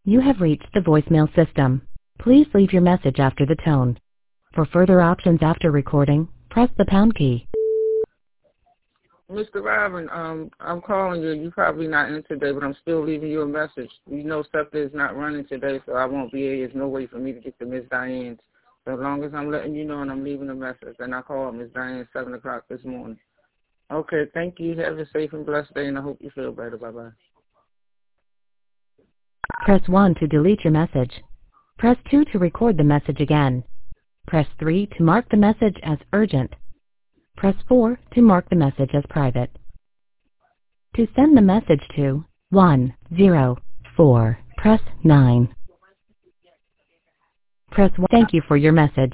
You have reached the voicemail system. Please leave your message after the tone. For further options after recording, press the pound key. Mr. Robin, I'm calling you. You're probably not in today, but I'm still leaving you a message. You know SEPTA is not running today, so I won't be here. There's no way for me to get to Miss Diane's. So as long as I'm letting you know and I'm leaving a message, and I called Miss Diane at 7 o'clock this morning. Okay, thank you. Have a safe and blessed day, and I hope you feel better. Bye-bye. Press 1 to delete your message. Press 2 to record the message again. Press 3 to mark the message as urgent. Press 4 to mark the message as private. To send the message to 104, press 9. Press 1. Thank you for your message.